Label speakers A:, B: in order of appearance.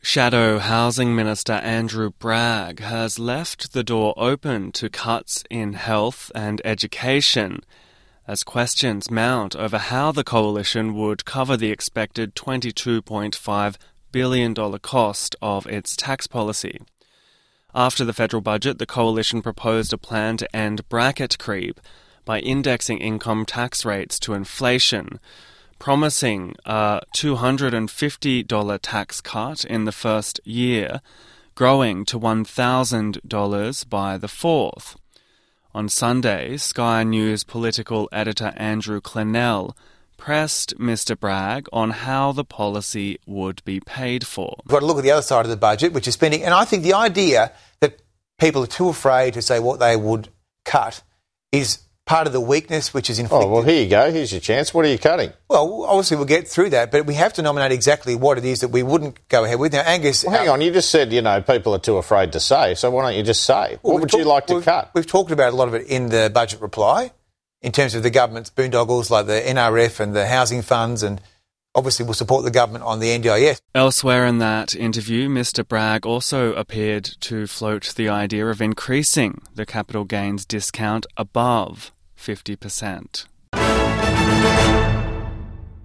A: Shadow Housing Minister Andrew Bragg has left the door open to cuts in health and education as questions mount over how the coalition would cover the expected $22.5 billion cost of its tax policy. After the federal budget, the coalition proposed a plan to end bracket creep by indexing income tax rates to inflation, promising a $250 tax cut in the first year, growing to $1,000 by the fourth. On Sunday, Sky News political editor Andrew Clennell pressed Mr Bragg on how the policy would be paid for.
B: We've got to look at the other side of the budget, which is spending. And I think the idea that people are too afraid to say what they would cut is part of the weakness which is inflicted.
C: Oh, well, here you go. Here's your chance. What are you cutting?
B: Well, obviously we'll get through that, but we have to nominate exactly what it is that we wouldn't go ahead with. Now, Angus...
C: Well, hang on. You just said, people are too afraid to say, so why don't you just say? What would you like to cut?
B: We've talked about a lot of it in the budget reply in terms of the government's boondoggles like the NRF and the housing funds, and obviously we'll support the government on the NDIS.
A: Elsewhere in that interview, Mr Bragg also appeared to float the idea of increasing the capital gains discount above 50%.